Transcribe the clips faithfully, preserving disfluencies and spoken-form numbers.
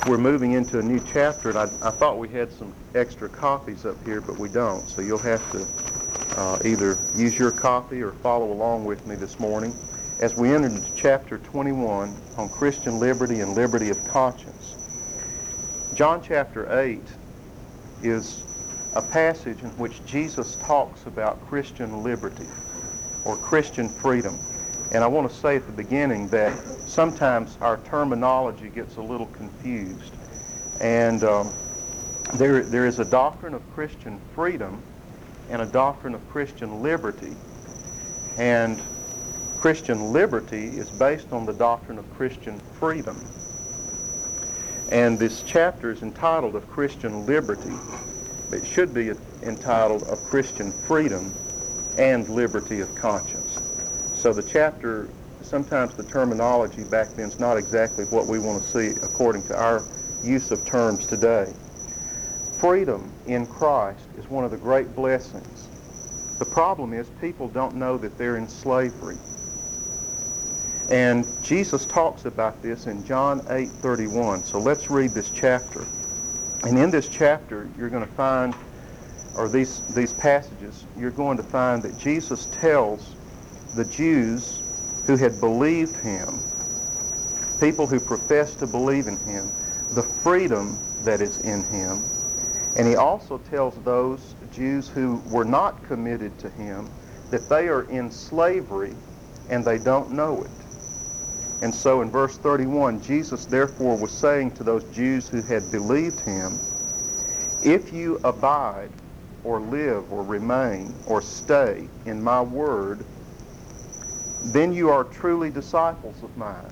we're moving into a new chapter, and I, I thought we had some extra copies up here, but we don't. So you'll have to uh, either use your copy or follow along with me this morning as we enter into chapter twenty-one on Christian liberty and liberty of conscience. John chapter eight is a passage in which Jesus talks about Christian liberty or Christian freedom. And I want to say at the beginning that sometimes our terminology gets a little confused. And um, there, there is a doctrine of Christian freedom and a doctrine of Christian liberty. And Christian liberty is based on the doctrine of Christian freedom. And this chapter is entitled Of Christian Liberty. It should be entitled Of Christian Freedom and Liberty of Conscience. So the chapter, sometimes the terminology back then is not exactly what we want to see according to our use of terms today. Freedom in Christ is one of the great blessings. The problem is people don't know that they're in slavery. And Jesus talks about this in John eight thirty-one. So let's read this chapter. And in this chapter, you're going to find, or these, these passages, you're going to find that Jesus tells the Jews who had believed him, people who professed to believe in him, the freedom that is in him. And he also tells those Jews who were not committed to him that they are in slavery and they don't know it. And so in verse thirty-one, Jesus therefore was saying to those Jews who had believed him, if you abide or live or remain or stay in my word, then you are truly disciples of mine.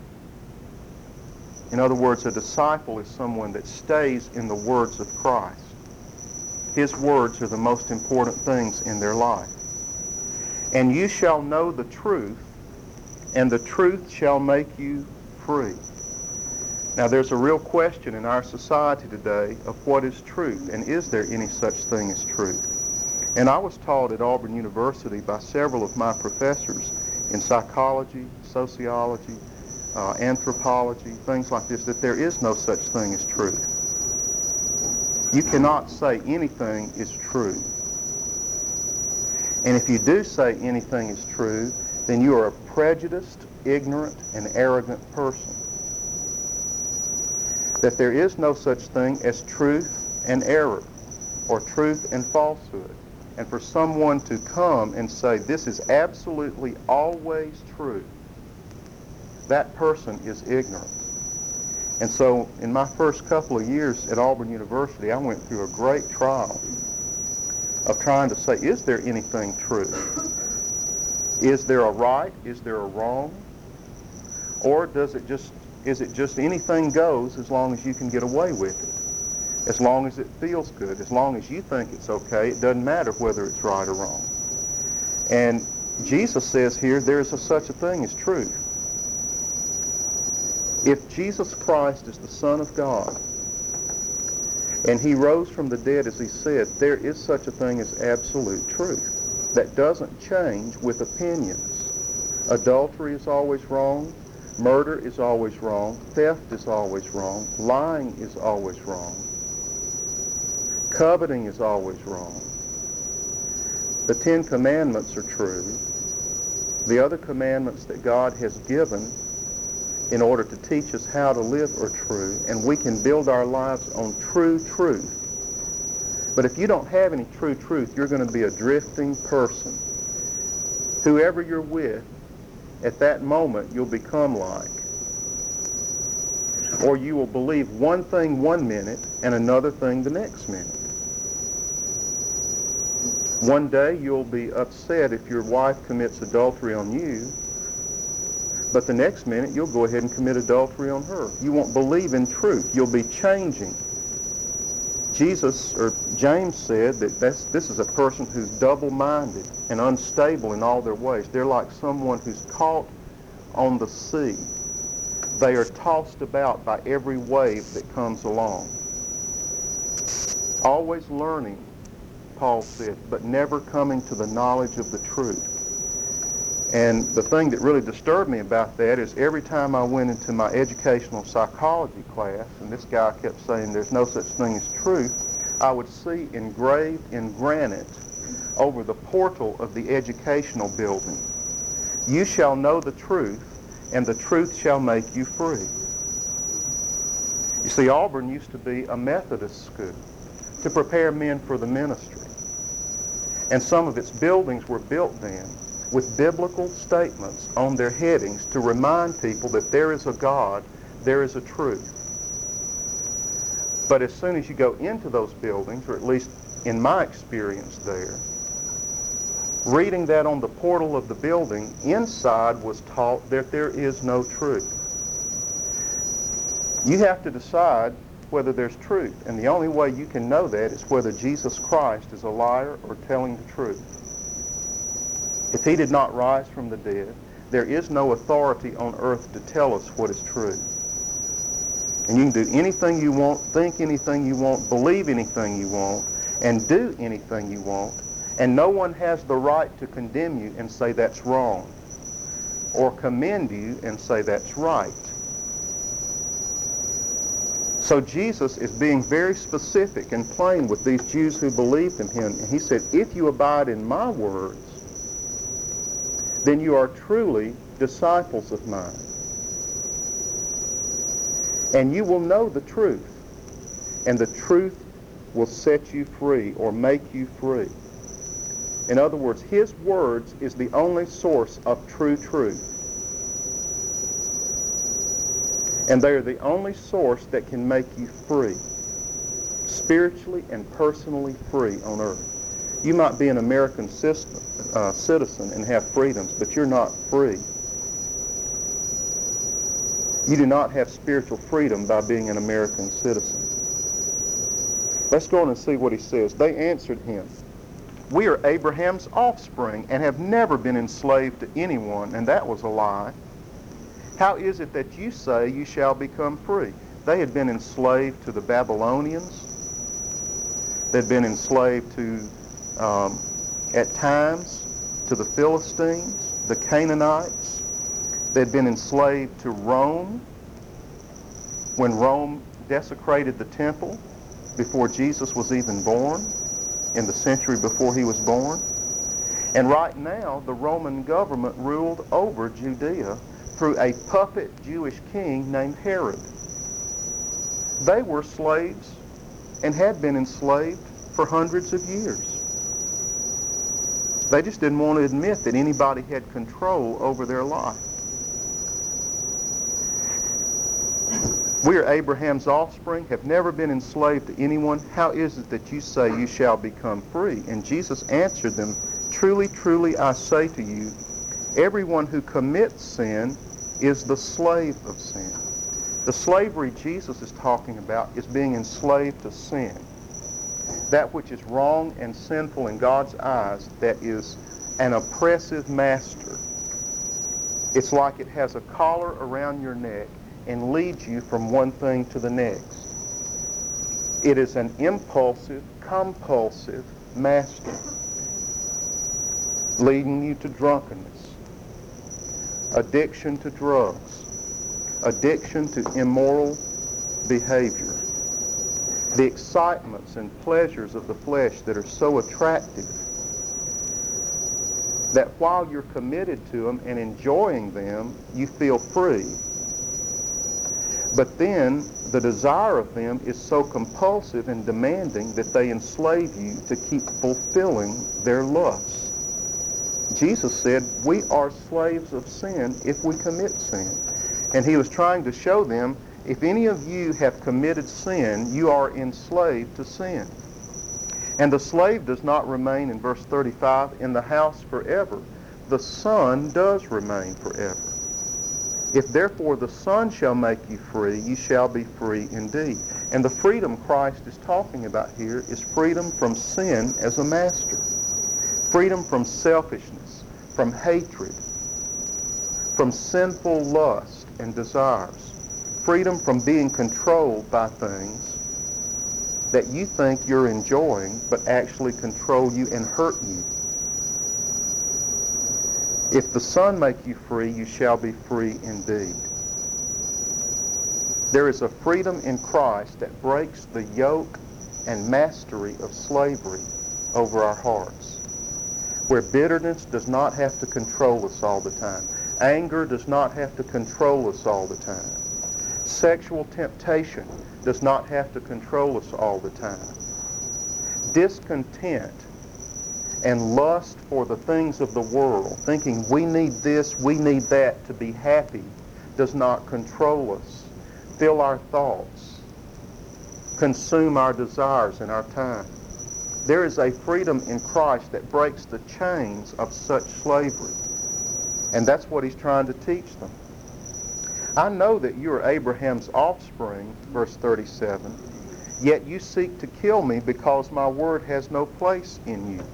In other words, a disciple is someone that stays in the words of Christ. His words are the most important things in their life. And you shall know the truth, and the truth shall make you free. Now there's a real question in our society today of what is truth, and is there any such thing as truth? And I was taught at Auburn University by several of my professors in psychology, sociology, uh, anthropology, things like this, that there is no such thing as truth. You cannot say anything is true. And if you do say anything is true, then you are a prejudiced, ignorant, and arrogant person. That there is no such thing as truth and error, or truth and falsehood. And for someone to come and say, this is absolutely always true, that person is ignorant. And so in my first couple of years at Auburn University, I went through a great trial of trying to say, is there anything true? Is there a right? Is there a wrong? Or does it just, is it just anything goes as long as you can get away with it? As long as it feels good, as long as you think it's okay, it doesn't matter whether it's right or wrong. And Jesus says here, there's a, such a thing as truth. If Jesus Christ is the Son of God, and he rose from the dead as he said, there is such a thing as absolute truth that doesn't change with opinions. Adultery is always wrong. Murder is always wrong. Theft is always wrong. Lying is always wrong. Coveting is always wrong. The Ten Commandments are true. The other commandments that God has given in order to teach us how to live are true, and we can build our lives on true truth. But if you don't have any true truth, you're going to be a drifting person. Whoever you're with, at that moment, you'll become like. Or you will believe one thing one minute and another thing the next minute. One day you'll be upset if your wife commits adultery on you, but the next minute you'll go ahead and commit adultery on her. You won't believe in truth. You'll be changing. Jesus, or James said that that's, this is a person who's double-minded and unstable in all their ways. They're like someone who's caught on the sea. They are tossed about by every wave that comes along. Always learning, Paul said, but never coming to the knowledge of the truth. And the thing that really disturbed me about that is every time I went into my educational psychology class, and this guy kept saying there's no such thing as truth, I would see engraved in granite over the portal of the educational building, "You shall know the truth, and the truth shall make you free." You see, Auburn used to be a Methodist school to prepare men for the ministry. And some of its buildings were built then with biblical statements on their headings to remind people that there is a God, there is a truth. But as soon as you go into those buildings, or at least in my experience there, reading that on the portal of the building, inside was taught that there is no truth. You have to decide whether there's truth, and the only way you can know that is whether Jesus Christ is a liar or telling the truth. If he did not rise from the dead, there is no authority on earth to tell us what is true. And you can do anything you want, think anything you want, believe anything you want, and do anything you want, and no one has the right to condemn you and say that's wrong, or commend you and say that's right. So Jesus is being very specific and plain with these Jews who believed in him. And he said, if you abide in my words, then you are truly disciples of mine. And you will know the truth, and the truth will set you free or make you free. In other words, his words is the only source of true truth. And they are the only source that can make you free, spiritually and personally free on earth. You might be an American system, uh, citizen and have freedoms, but you're not free. You do not have spiritual freedom by being an American citizen. Let's go on and see what he says. They answered him, "We are Abraham's offspring and have never been enslaved to anyone," and that was a lie. "How is it that you say you shall become free?" They had been enslaved to the Babylonians. They'd been enslaved to, um, at times, to the Philistines, the Canaanites. They'd been enslaved to Rome when Rome desecrated the temple before Jesus was even born, in the century before he was born. And right now, the Roman government ruled over Judea through a puppet Jewish king named Herod. They were slaves and had been enslaved for hundreds of years. They just didn't want to admit that anybody had control over their life. "We are Abraham's offspring, have never been enslaved to anyone. How is it that you say you shall become free?" And Jesus answered them, "Truly, truly, I say to you, everyone who commits sin is the slave of sin." The slavery Jesus is talking about is being enslaved to sin. That which is wrong and sinful in God's eyes, that is an oppressive master. It's like it has a collar around your neck and leads you from one thing to the next. It is an impulsive, compulsive master, leading you to drunkenness, addiction to drugs, addiction to immoral behavior, the excitements and pleasures of the flesh that are so attractive that while you're committed to them and enjoying them, you feel free. But then the desire of them is so compulsive and demanding that they enslave you to keep fulfilling their lusts. Jesus said, we are slaves of sin if we commit sin. And he was trying to show them, if any of you have committed sin, you are enslaved to sin. And the slave does not remain, in verse thirty-five, in the house forever. The Son does remain forever. If therefore the Son shall make you free, you shall be free indeed. And the freedom Christ is talking about here is freedom from sin as a master. Freedom from selfishness, from hatred, from sinful lust and desires. Freedom from being controlled by things that you think you're enjoying but actually control you and hurt you. If the Son make you free, you shall be free indeed. There is a freedom in Christ that breaks the yoke and mastery of slavery over our hearts, where bitterness does not have to control us all the time. Anger does not have to control us all the time. Sexual temptation does not have to control us all the time. Discontent and lust for the things of the world, thinking we need this, we need that to be happy, does not control us, fill our thoughts, consume our desires and our time. There is a freedom in Christ that breaks the chains of such slavery. And that's what he's trying to teach them. I know that you are Abraham's offspring, verse thirty-seven, yet you seek to kill me because my word has no place in you.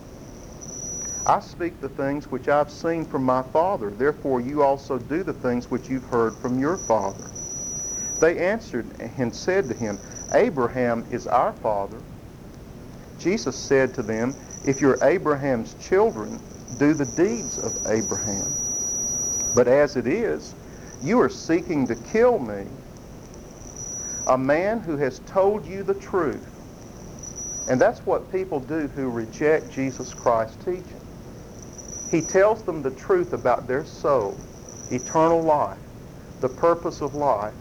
I speak the things which I've seen from my father, therefore you also do the things which you've heard from your father. They answered and said to him, Abraham is our father. Jesus said to them, if you're Abraham's children, do the deeds of Abraham. But as it is, you are seeking to kill me, a man who has told you the truth. And that's what people do who reject Jesus Christ's teaching. He tells them the truth about their soul, eternal life, the purpose of life,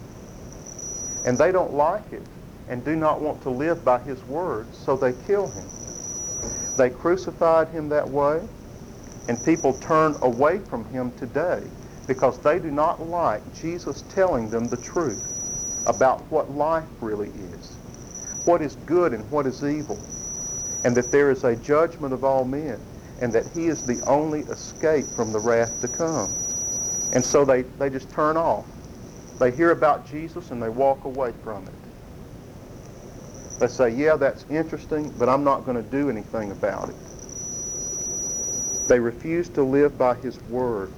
and they don't like it and do not want to live by his words, so they kill him. They crucified him that way, and people turn away from him today because they do not like Jesus telling them the truth about what life really is, what is good and what is evil, and that there is a judgment of all men, and that he is the only escape from the wrath to come. And so they, they just turn off. They hear about Jesus and they walk away from it. They say, yeah, that's interesting, but I'm not going to do anything about it. They refuse to live by his words.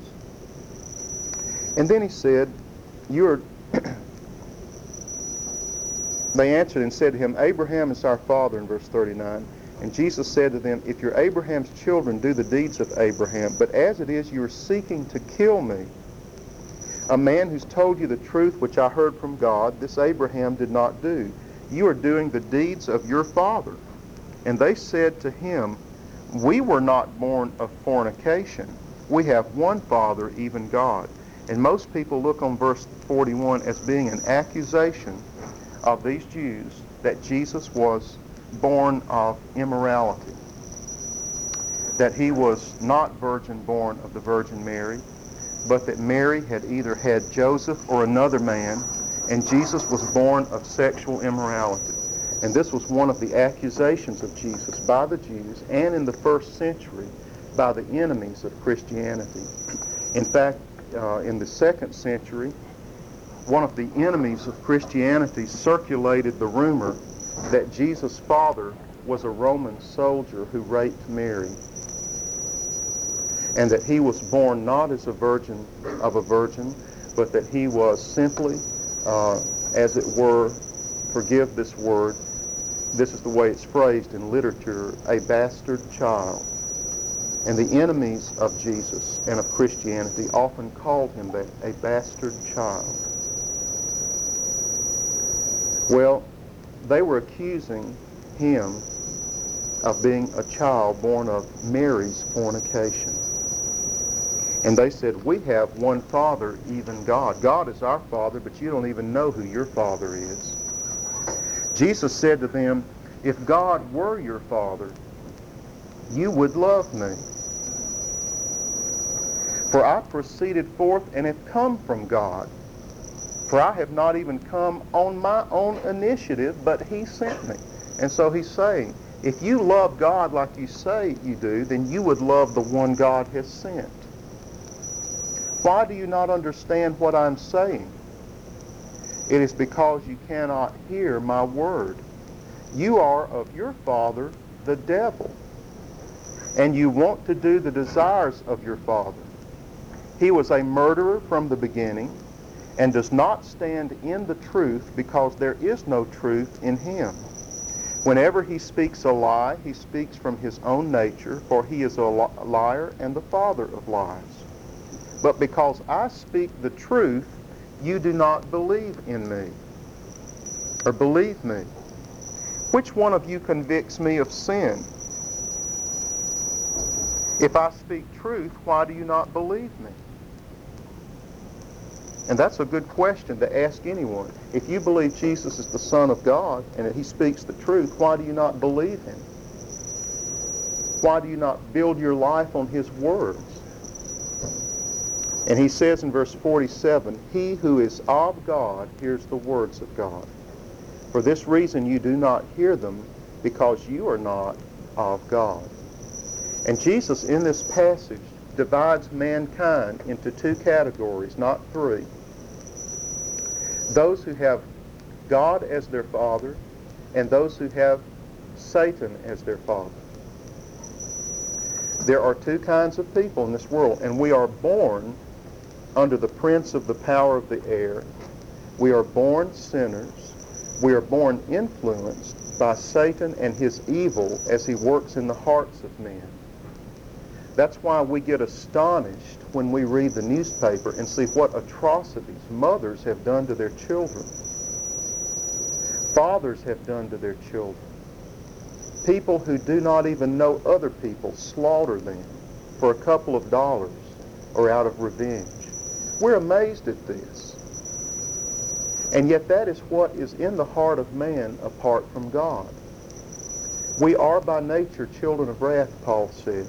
And then he said, you're they answered and said to him, Abraham is our father, in verse thirty-nine. And Jesus said to them, if you're Abraham's children, do the deeds of Abraham. But as it is, you are seeking to kill me, a man who's told you the truth which I heard from God. This Abraham did not do. You are doing the deeds of your father. And they said to him, we were not born of fornication. We have one Father, even God. And most people look on verse forty-one as being an accusation of these Jews that Jesus was born of immorality, that he was not virgin born of the Virgin Mary, but that Mary had either had Joseph or another man, and Jesus was born of sexual immorality. And this was one of the accusations of Jesus by the Jews, and in the first century by the enemies of Christianity. In fact, uh, in the second century, one of the enemies of Christianity circulated the rumor that Jesus' father was a Roman soldier who raped Mary, and that he was born not as a virgin of a virgin, but that he was simply, uh, as it were, forgive this word, this is the way it's phrased in literature, a bastard child. And the enemies of Jesus and of Christianity often called him that, a bastard child. Well, they were accusing him of being a child born of Mary's fornication. And they said, we have one Father, even God. God is our Father, but you don't even know who your Father is. Jesus said to them, if God were your Father, you would love me. For I proceeded forth and have come from God. For I have not even come on my own initiative, but he sent me. And so he's saying, if you love God like you say you do, then you would love the one God has sent. Why do you not understand what I'm saying? It is because you cannot hear my word. You are of your father, the devil, and you want to do the desires of your father. He was a murderer from the beginning and does not stand in the truth because there is no truth in him. Whenever he speaks a lie, he speaks from his own nature, for he is a liar and the father of lies. But because I speak the truth, you do not believe in me, or believe me. Which one of you convicts me of sin? If I speak truth, why do you not believe me? And that's a good question to ask anyone. If you believe Jesus is the Son of God and that he speaks the truth, why do you not believe him? Why do you not build your life on his words? And he says in verse forty-seven, he who is of God hears the words of God. For this reason you do not hear them, because you are not of God. And Jesus in this passage divides mankind into two categories, not three. Those who have God as their father and those who have Satan as their father. There are two kinds of people in this world, and we are born under the prince of the power of the air. We are born sinners. We are born influenced by Satan and his evil as he works in the hearts of men. That's why we get astonished when we read the newspaper and see what atrocities mothers have done to their children. Fathers have done to their children. People who do not even know other people slaughter them for a couple of dollars or out of revenge. We're amazed at this. And yet that is what is in the heart of man apart from God. We are by nature children of wrath, Paul said.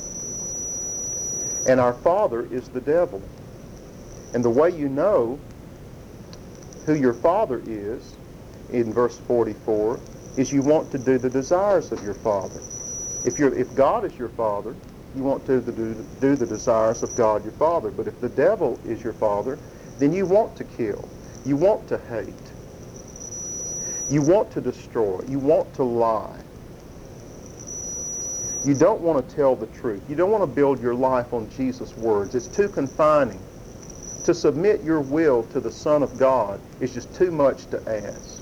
And our father is the devil. And the way you know who your father is, in verse forty-four, is you want to do the desires of your father. If you're, if God is your father, you want to do, do the desires of God your father. But if the devil is your father, then you want to kill. You want to hate. You want to destroy. You want to lie. You don't want to tell the truth. You don't want to build your life on Jesus' words. It's too confining. To submit your will to the Son of God is just too much to ask.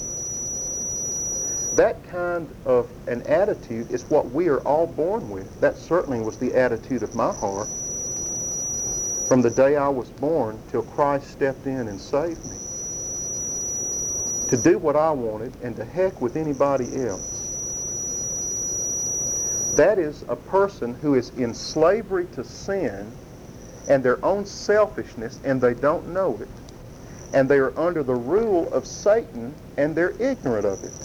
That kind of an attitude is what we are all born with. That certainly was the attitude of my heart from the day I was born till Christ stepped in and saved me. To do what I wanted and to heck with anybody else. That is a person who is in slavery to sin and their own selfishness, and they don't know it. And they are under the rule of Satan, and they're ignorant of it.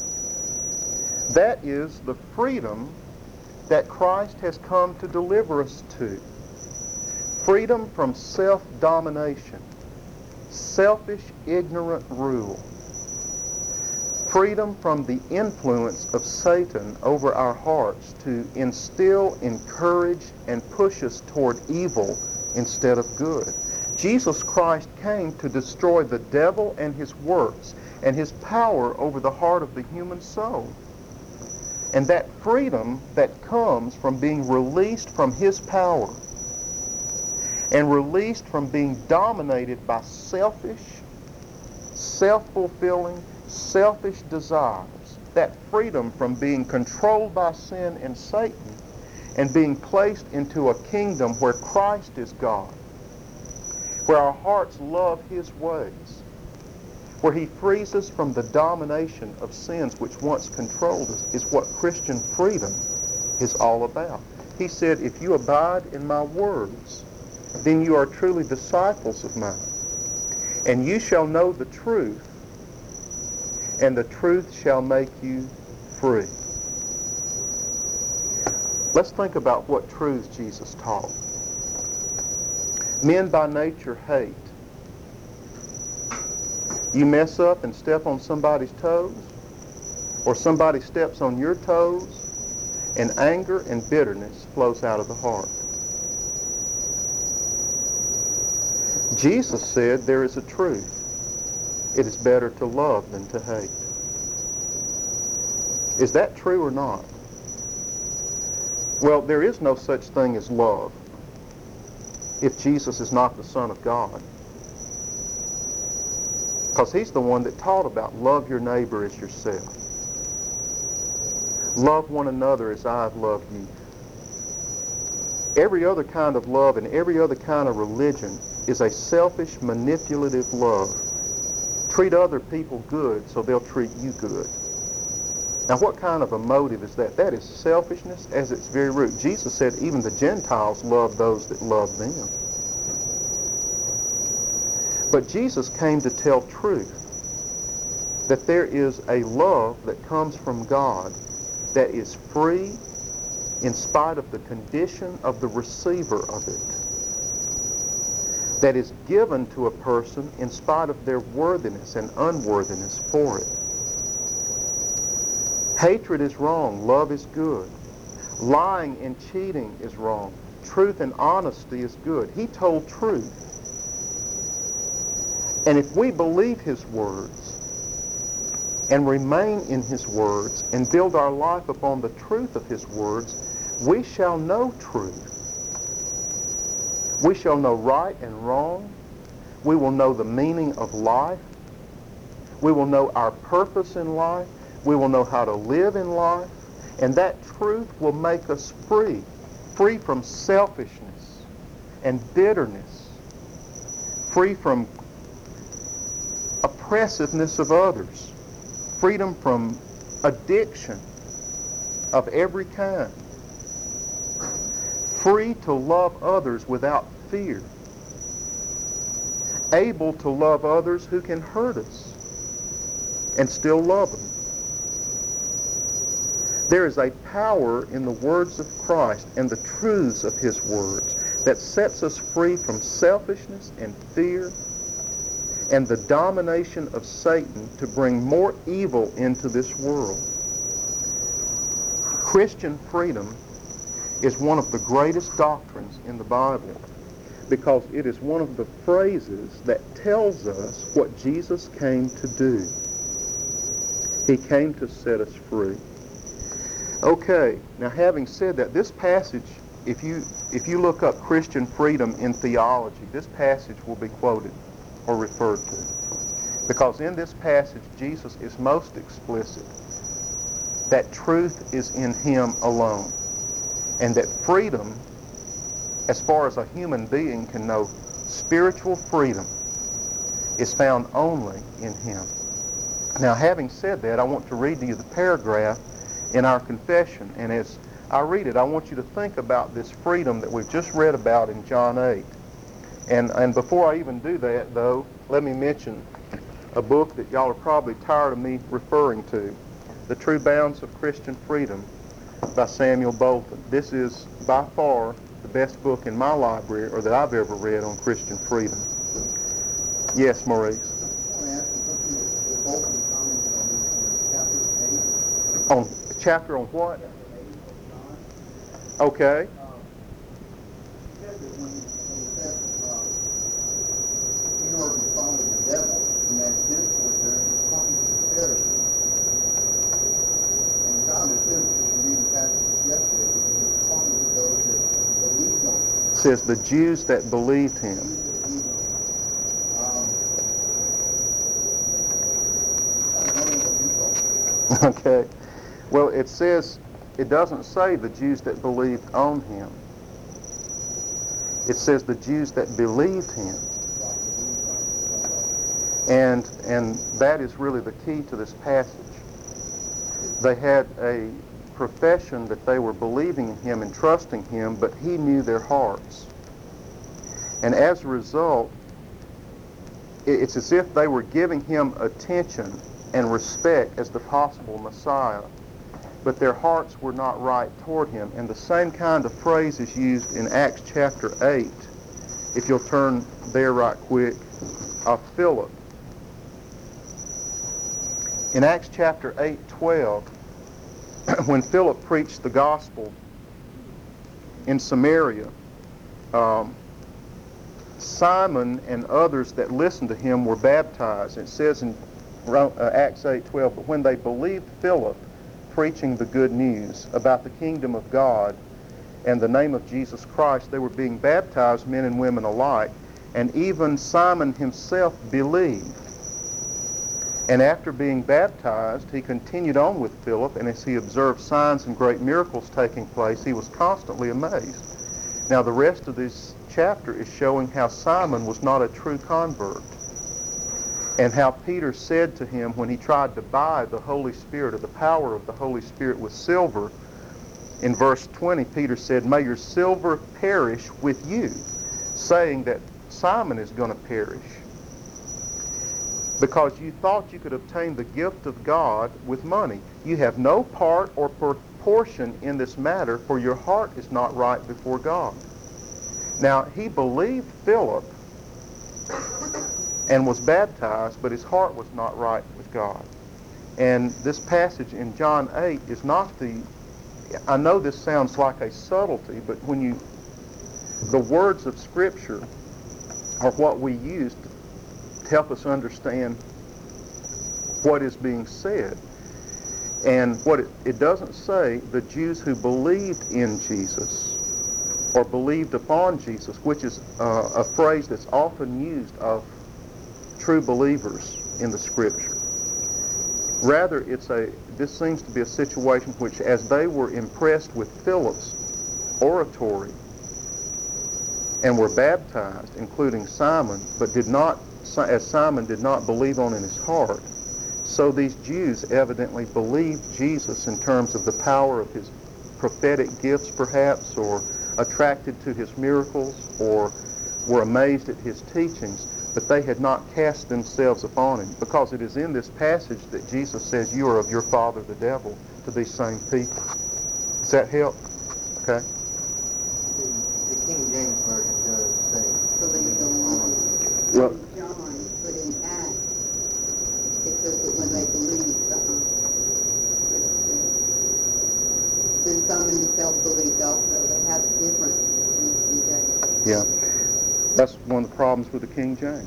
That is the freedom that Christ has come to deliver us to. Freedom from self-domination, selfish, ignorant rule. Freedom from the influence of Satan over our hearts to instill, encourage, and push us toward evil instead of good. Jesus Christ came to destroy the devil and his works and his power over the heart of the human soul. And that freedom that comes from being released from his power and released from being dominated by selfish, self-fulfilling, selfish desires, that freedom from being controlled by sin and Satan and being placed into a kingdom where Christ is God, where our hearts love his ways, where he frees us from the domination of sins which once controlled us, is what Christian freedom is all about. He said, if you abide in my words, then you are truly disciples of mine, and you shall know the truth, and the truth shall make you free. Let's think about what truths Jesus taught. Men by nature hate. You mess up and step on somebody's toes, or somebody steps on your toes, and anger and bitterness flows out of the heart. Jesus said there is a truth. It is better to love than to hate. Is that true or not? Well, there is no such thing as love if Jesus is not the Son of God. Because he's the one that taught about love your neighbor as yourself. Love one another as I have loved you. Every other kind of love and every other kind of religion is a selfish, manipulative love. Treat other people good so they'll treat you good. Now, what kind of a motive is that? That is selfishness as its very root. Jesus said even the Gentiles love those that love them. But Jesus came to tell truth, that there is a love that comes from God that is free in spite of the condition of the receiver of it, that is given to a person in spite of their worthiness and unworthiness for it. Hatred is wrong. Love is good. Lying and cheating is wrong. Truth and honesty is good. He told truth. And if we believe his words and remain in his words and build our life upon the truth of his words, we shall know truth. We shall know right and wrong. We will know the meaning of life. We will know our purpose in life. We will know how to live in life. And that truth will make us free, free from selfishness and bitterness, free from oppressiveness of others, freedom from addiction of every kind, free to love others without fear, able to love others who can hurt us and still love them. There is a power in the words of Christ and the truths of his words that sets us free from selfishness and fear and the domination of Satan to bring more evil into this world. Christian freedom is one of the greatest doctrines in the Bible because it is one of the phrases that tells us what Jesus came to do. He came to set us free. Okay, now having said that, this passage, if you if you look up Christian freedom in theology, this passage will be quoted or referred to. Because in this passage, Jesus is most explicit that truth is in him alone. And that freedom, as far as a human being can know, spiritual freedom is found only in him. Now, having said that, I want to read to you the paragraph in our confession. And as I read it, I want you to think about this freedom that we've just read about in John eight. And, and before I even do that, though, let me mention a book that y'all are probably tired of me referring to, The True Bounds of Christian Freedom by Samuel Bolton. This is by far the best book in my library or that I've ever read on Christian freedom. Yes, Maurice? On chapter on what? Okay. Says the Jews that believed him. Okay. Well, it says, it doesn't say the Jews that believed on him. It says the Jews that believed him. And, and that is really the key to this passage. They had a profession that they were believing in him and trusting him, but he knew their hearts. And as a result, it's as if they were giving him attention and respect as the possible Messiah, but their hearts were not right toward him. And the same kind of phrase is used in Acts chapter eight, if you'll turn there right quick, of Philip. In Acts chapter eight, twelve, when Philip preached the gospel in Samaria, um, Simon and others that listened to him were baptized. It says in uh, Acts eight twelve, but when they believed Philip preaching the good news about the kingdom of God and the name of Jesus Christ, they were being baptized, men and women alike, and even Simon himself believed. And after being baptized, he continued on with Philip, and as he observed signs and great miracles taking place, he was constantly amazed. Now, the rest of this chapter is showing how Simon was not a true convert, and how Peter said to him when he tried to buy the Holy Spirit, or the power of the Holy Spirit, with silver. In verse twenty, Peter said, "May your silver perish with you," saying that Simon is going to perish because you thought you could obtain the gift of God with money. You have no part or portion in this matter, for your heart is not right before God. Now, he believed Philip and was baptized, but his heart was not right with God. And this passage in John eight is not the, I know this sounds like a subtlety, but when you, the words of Scripture are what we use to help us understand what is being said. And what it, it doesn't say the Jews who believed in Jesus or believed upon Jesus, which is uh, a phrase that's often used of true believers in the Scripture. Rather, it's a, this seems to be a situation which, as they were impressed with Philip's oratory and were baptized, including Simon, but did not, as Simon did not believe on in his heart, so these Jews evidently believed Jesus in terms of the power of his prophetic gifts, perhaps, or attracted to his miracles, or were amazed at his teachings, but they had not cast themselves upon him, because it is in this passage that Jesus says, "You are of your father the devil," to these same people. Does that help? Okay. The, the King James Version does say, believe on. Well, John put in Acts, it says that when they believed, uh-huh. Then some himself believed also. They have different in the King James. Yeah. That's one of the problems with the King James.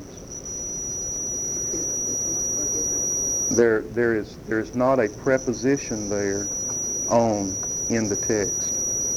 There, there is, there is not a preposition there, on, in the text.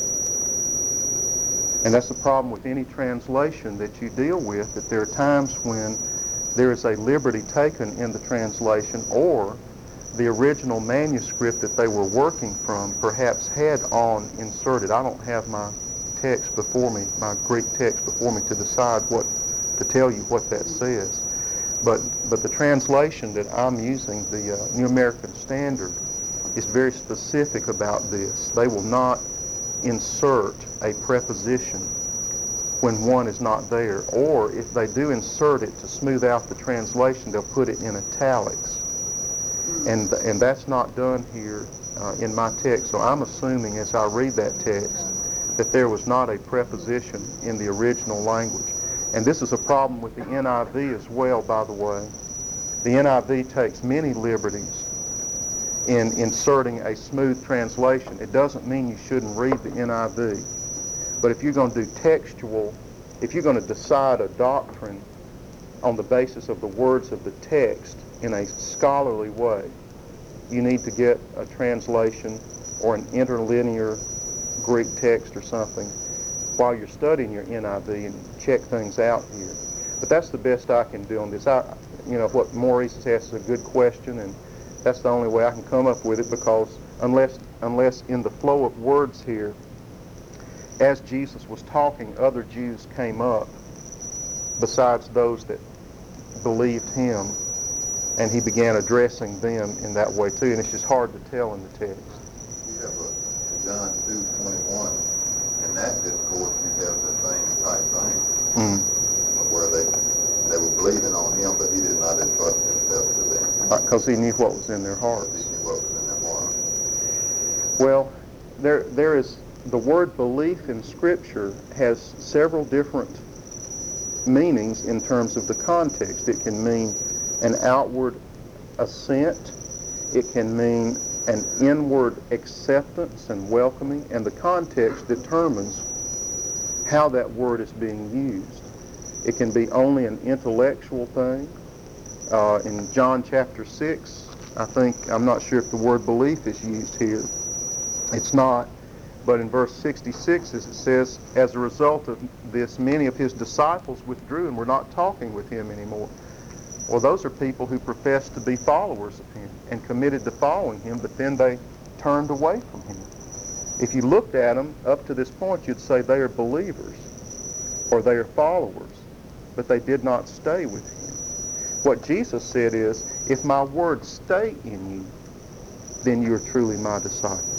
And that's the problem with any translation that you deal with, that there are times when there is a liberty taken in the translation, or the original manuscript that they were working from perhaps had on inserted. I don't have my text before me, my Greek text before me to decide what, to tell you what that says. But, but the translation that I'm using, the uh, New American Standard, is very specific about this. They will not insert a preposition when one is not there, or if they do insert it to smooth out the translation, they'll put it in italics. And, and that's not done here uh, in my text. So I'm assuming as I read that text that there was not a preposition in the original language. And this is a problem with the N I V as well, by the way. The N I V takes many liberties in inserting a smooth translation. It doesn't mean you shouldn't read the N I V. But if you're going to do textual, if you're going to decide a doctrine on the basis of the words of the text in a scholarly way, you need to get a translation or an interlinear Greek text or something while you're studying your N I V and check things out here. But that's the best I can do on this. I, you know, what Maurice has asked is a good question, and that's the only way I can come up with it, because unless, unless in the flow of words here, as Jesus was talking, other Jews came up besides those that believed him, and he began addressing them in that way too, and it's just hard to tell in the text. You have a John two twenty-one, in that discourse you have the same type thing, Mm. where they they were believing on him, but he did not entrust himself to them. Because he knew what was in their hearts. He knew what was in their heart. Well, there there is, the word belief in Scripture has several different meanings in terms of the context. It can mean an outward assent. It can mean an inward acceptance and welcoming, and the context determines how that word is being used. It can be only an intellectual thing. Uh, in John chapter six, I think, I'm not sure if the word belief is used here. It's not. But in verse sixty-six, as it says, as a result of this, many of his disciples withdrew and were not talking with him anymore. Well, those are people who profess to be followers of him and committed to following him, but then they turned away from him. If you looked at them up to this point, you'd say they are believers or they are followers, but they did not stay with him. What Jesus said is, if my words stay in you, then you are truly my disciples.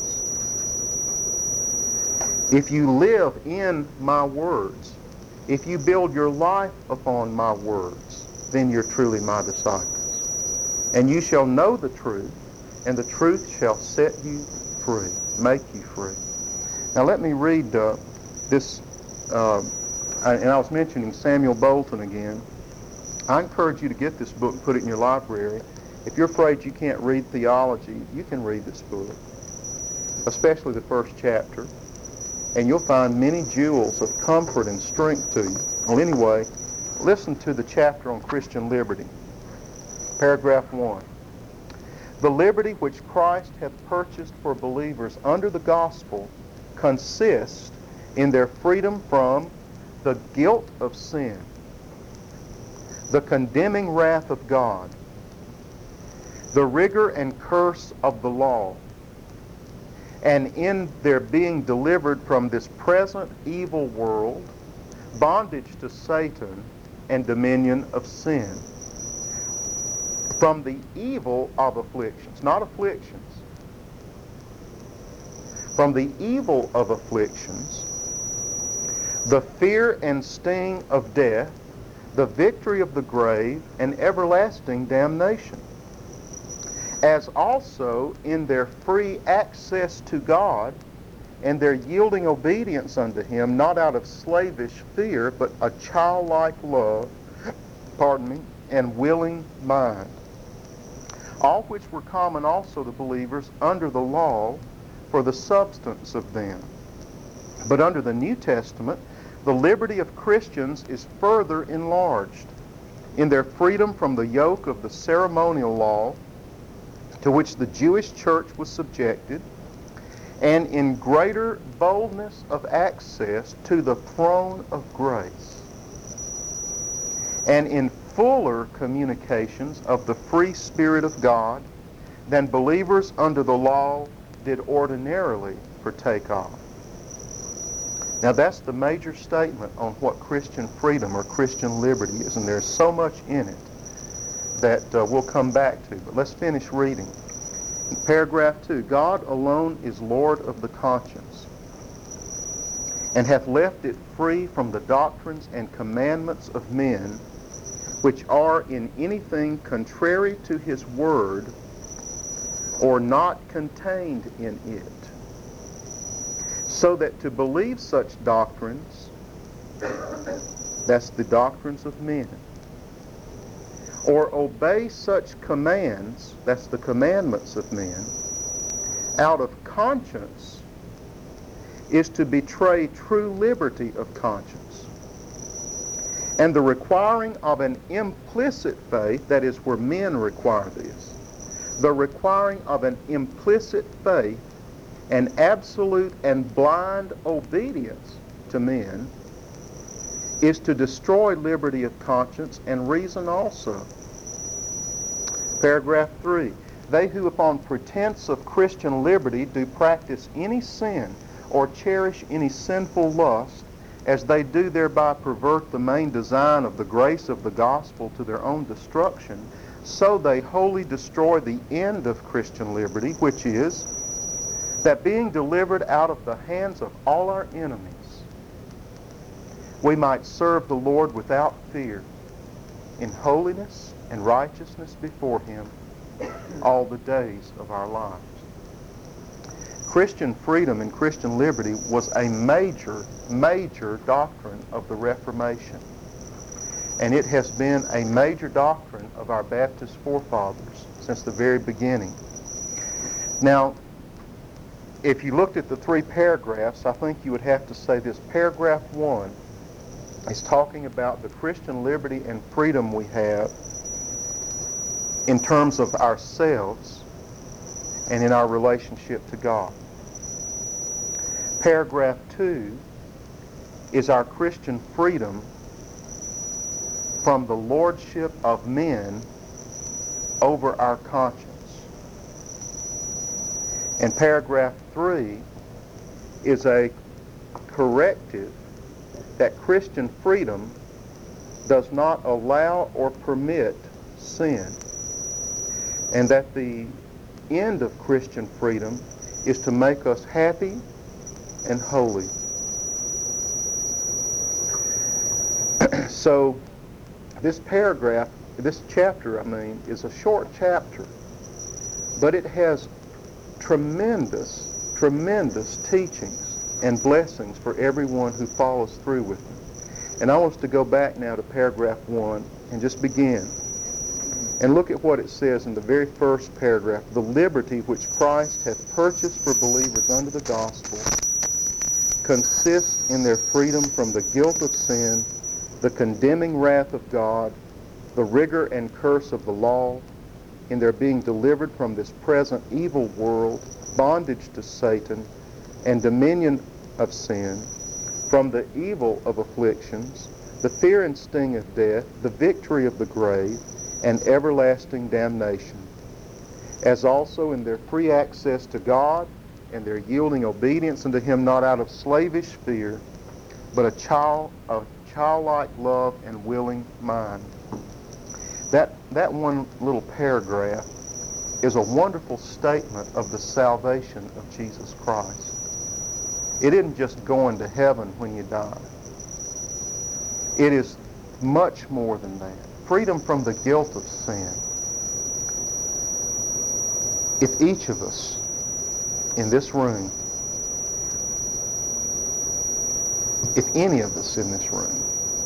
If you live in my words, if you build your life upon my words, then you're truly my disciples. And you shall know the truth, and the truth shall set you free, make you free. Now let me read uh, this, uh, and I was mentioning Samuel Bolton again. I encourage you to get this book and put it in your library. If you're afraid you can't read theology, you can read this book, especially the first chapter, and you'll find many jewels of comfort and strength to you. Well, anyway, listen to the chapter on Christian liberty. Paragraph one. The liberty which Christ hath purchased for believers under the gospel consists in their freedom from the guilt of sin, the condemning wrath of God, the rigor and curse of the law, and in their being delivered from this present evil world, bondage to Satan, and dominion of sin. From the evil of afflictions, not afflictions, from the evil of afflictions, the fear and sting of death, the victory of the grave, and everlasting damnation, as also in their free access to God and their yielding obedience unto him, not out of slavish fear, but a childlike love, pardon me, and willing mind. All which were common also to believers under the law for the substance of them. But under the New Testament, the liberty of Christians is further enlarged in their freedom from the yoke of the ceremonial law to which the Jewish church was subjected, and in greater boldness of access to the throne of grace, and in fuller communications of the free Spirit of God than believers under the law did ordinarily partake of. Now that's the major statement on what Christian freedom or Christian liberty is, and there's so much in it that uh, we'll come back to. But let's finish reading. In paragraph two, God alone is Lord of the conscience, and hath left it free from the doctrines and commandments of men, which are in anything contrary to his word, or not contained in it. So that to believe such doctrines, that's the doctrines of men, or obey such commands, that's the commandments of men, out of conscience, is to betray true liberty of conscience. And the requiring of an implicit faith, that is where men require this, the requiring of an implicit faith and absolute and blind obedience to men is to destroy liberty of conscience and reason also. Paragraph three. They who upon pretense of Christian liberty do practice any sin or cherish any sinful lust, as they do thereby pervert the main design of the grace of the gospel to their own destruction, so they wholly destroy the end of Christian liberty, which is that being delivered out of the hands of all our enemies, we might serve the Lord without fear, in holiness and righteousness before him all the days of our lives. Christian freedom and Christian liberty was a major, major doctrine of the Reformation. And it has been a major doctrine of our Baptist forefathers since the very beginning. Now, if you looked at the three paragraphs, I think you would have to say this. Paragraph one is talking about the Christian liberty and freedom we have in terms of ourselves and in our relationship to God. Paragraph two is our Christian freedom from the lordship of men over our conscience. And paragraph three is a corrective that Christian freedom does not allow or permit sin, and that the end of Christian freedom is to make us happy and holy. So this paragraph, this chapter, I mean, is a short chapter, but it has tremendous, tremendous teachings and blessings for everyone who follows through with them. And I want us to go back now to paragraph one and just begin. And look at what it says in the very first paragraph. The liberty which Christ hath purchased for believers under the gospel consists in their freedom from the guilt of sin, the condemning wrath of God, the rigor and curse of the law, in their being delivered from this present evil world, bondage to Satan, and dominion of sin, from the evil of afflictions, the fear and sting of death, the victory of the grave, and everlasting damnation, as also in their free access to God and their yielding obedience unto Him, not out of slavish fear, but a child, a childlike love and willing mind. That, that one little paragraph is a wonderful statement of the salvation of Jesus Christ. It isn't just going to heaven when you die. It is much more than that. Freedom from the guilt of sin. If each of us in this room, if any of us in this room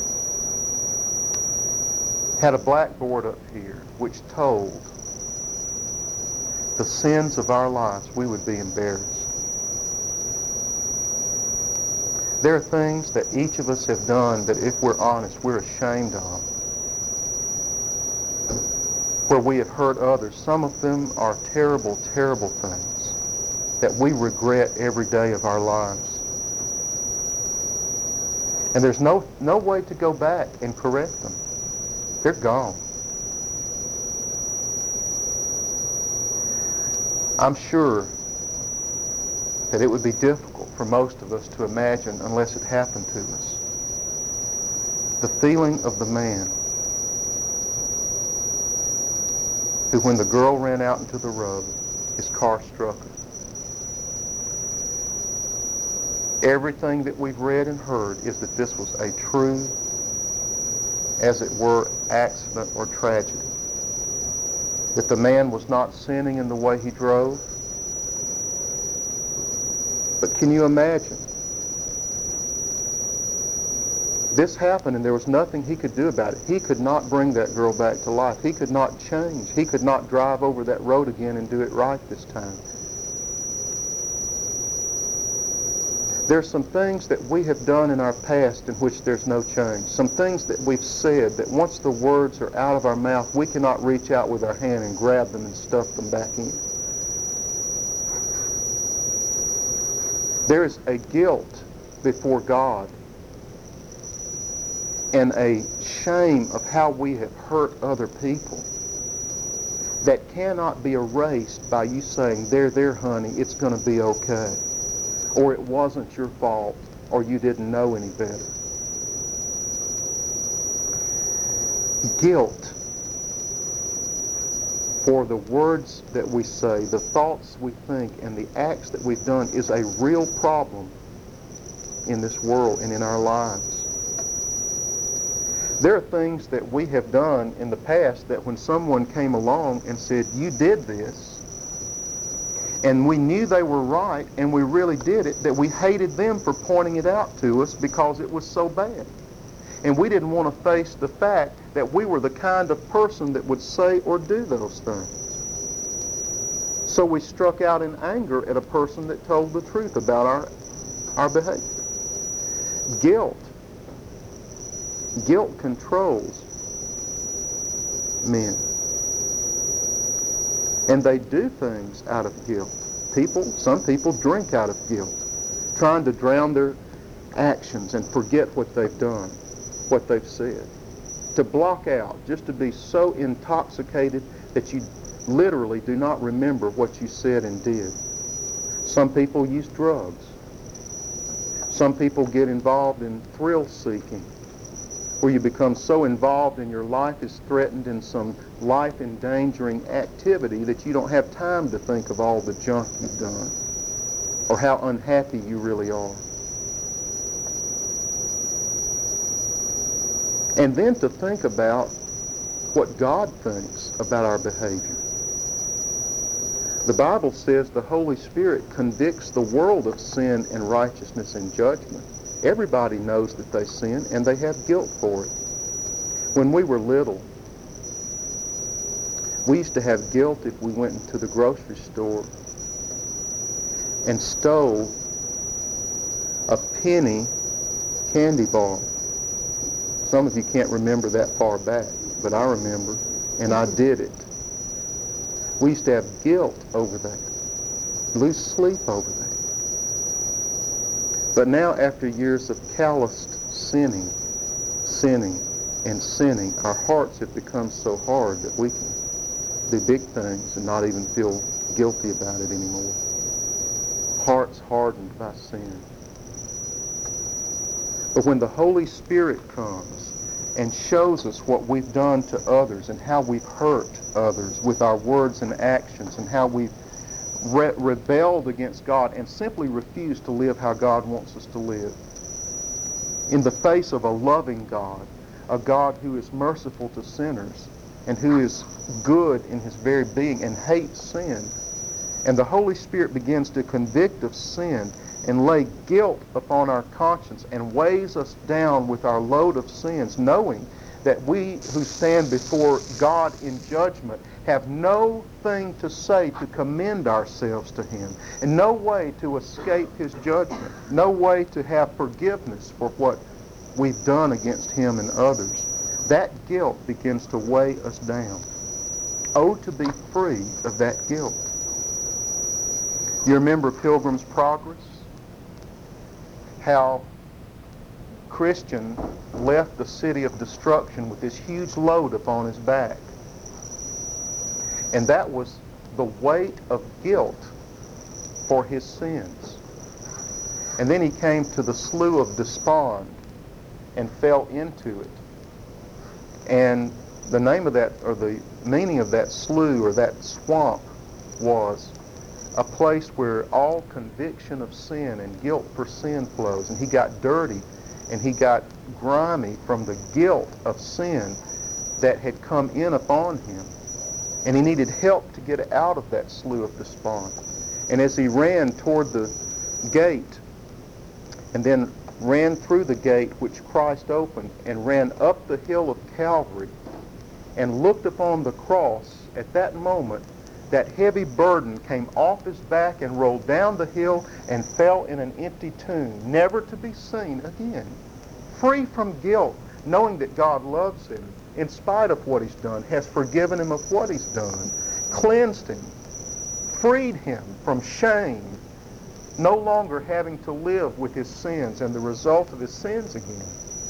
had a blackboard up here which told the sins of our lives, we would be embarrassed. There are things that each of us have done that, if we're honest, we're ashamed of. Where we have hurt others. Some of them are terrible, terrible things that we regret every day of our lives. And there's no, no way to go back and correct them. They're gone. I'm sure that it would be difficult for most of us to imagine, unless it happened to us, the feeling of the man who, when the girl ran out into the road, his car struck her. Everything that we've read and heard is that this was a true, as it were, accident or tragedy. That the man was not sinning in the way he drove. But can you imagine? This happened and there was nothing he could do about it. He could not bring that girl back to life. He could not change. He could not drive over that road again and do it right this time. There's some things that we have done in our past in which there's no change. Some things that we've said that once the words are out of our mouth, we cannot reach out with our hand and grab them and stuff them back in. There is a guilt before God and a shame of how we have hurt other people that cannot be erased by you saying, there, there, honey, it's going to be okay. Or it wasn't your fault, or you didn't know any better. Guilt for the words that we say, the thoughts we think, and the acts that we've done is a real problem in this world and in our lives. There are things that we have done in the past that when someone came along and said, you did this, and we knew they were right, and we really did it, that we hated them for pointing it out to us because it was so bad. And we didn't want to face the fact that we were the kind of person that would say or do those things. So we struck out in anger at a person that told the truth about our, our behavior. Guilt. Guilt controls men. And they do things out of guilt. People, some people drink out of guilt, trying to drown their actions and forget what they've done, what they've said. to block out, just to be so intoxicated that you literally do not remember what you said and did. Some people use drugs. Some people get involved in thrill-seeking, where you become so involved and your life is threatened in some life-endangering activity that you don't have time to think of all the junk you've done or how unhappy you really are. And then to think about what God thinks about our behavior. The Bible says the Holy Spirit convicts the world of sin and righteousness and judgment. Everybody knows that they sin and they have guilt for it. When we were little, we used to have guilt if we went into the grocery store and stole a penny candy bar. Some of you can't remember that far back, but I remember, and I did it. We used to have guilt over that, lose sleep over that. But now, after years of calloused sinning, sinning, and sinning, our hearts have become so hard that we can do big things and not even feel guilty about it anymore. Hearts hardened by sin. But when the Holy Spirit comes and shows us what we've done to others and how we've hurt others with our words and actions and how we've re- rebelled against God and simply refused to live how God wants us to live, in the face of a loving God, a God who is merciful to sinners and who is good in his very being and hates sin, and the Holy Spirit begins to convict of sin and lay guilt upon our conscience and weighs us down with our load of sins, knowing that we who stand before God in judgment have no thing to say to commend ourselves to him, and no way to escape his judgment, no way to have forgiveness for what we've done against him and others. That guilt begins to weigh us down. Oh, to be free of that guilt. You remember Pilgrim's Progress? How Christian left the city of destruction with this huge load upon his back. And that was the weight of guilt for his sins. And then he came to the Slough of Despond and fell into it. And the name of that, or the meaning of that slough or that swamp, was a place where all conviction of sin and guilt for sin flows. And he got dirty and he got grimy from the guilt of sin that had come in upon him. And he needed help to get out of that slough of despond. And as he ran toward the gate and then ran through the gate which Christ opened and ran up the hill of Calvary and looked upon the cross, at that moment that heavy burden came off his back and rolled down the hill and fell in an empty tomb, never to be seen again. Free from guilt, knowing that God loves him in spite of what he's done, has forgiven him of what he's done, cleansed him, freed him from shame, no longer having to live with his sins and the result of his sins again.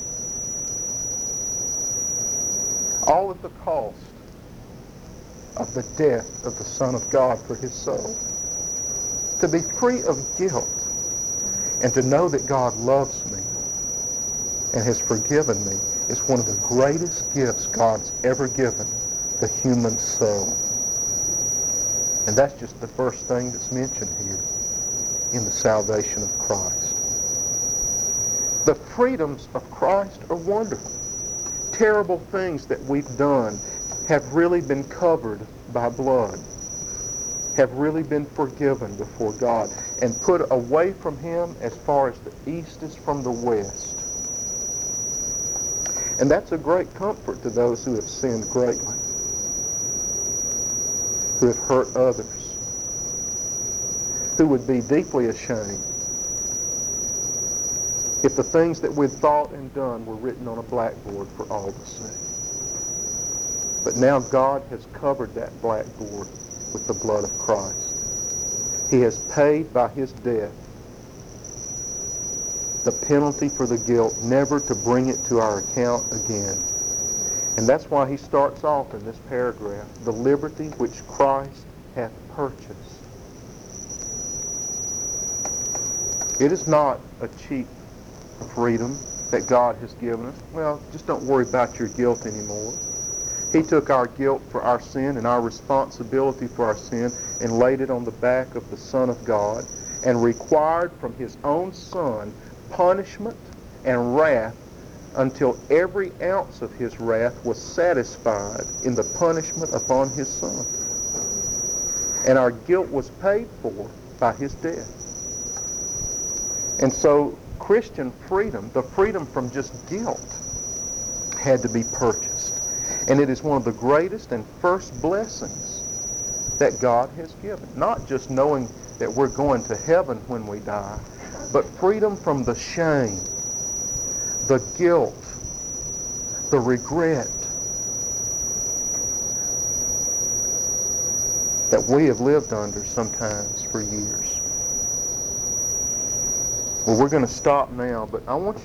All at the cost of the death of the Son of God for his soul. To be free of guilt and to know that God loves me and has forgiven me is one of the greatest gifts God's ever given the human soul. And that's just the first thing that's mentioned here in the salvation of Christ. The freedoms of Christ are wonderful. Terrible things that we've done have really been covered by blood, have really been forgiven before God and put away from him as far as the east is from the west. And that's a great comfort to those who have sinned greatly, who have hurt others, who would be deeply ashamed if the things that we'd thought and done were written on a blackboard for all to see. But now God has covered that blackboard with the blood of Christ. He has paid by his death the penalty for the guilt, never to bring it to our account again. And that's why he starts off in this paragraph, the liberty which Christ hath purchased. It is not a cheap freedom that God has given us. Well, just don't worry about your guilt anymore. He took our guilt for our sin and our responsibility for our sin and laid it on the back of the Son of God and required from his own Son punishment and wrath until every ounce of his wrath was satisfied in the punishment upon his Son. And our guilt was paid for by his death. And so Christian freedom, the freedom from just guilt, had to be purchased. And it is one of the greatest and first blessings that God has given. Not just knowing that we're going to heaven when we die, but freedom from the shame, the guilt, the regret that we have lived under sometimes for years. Well, we're going to stop now, but I want you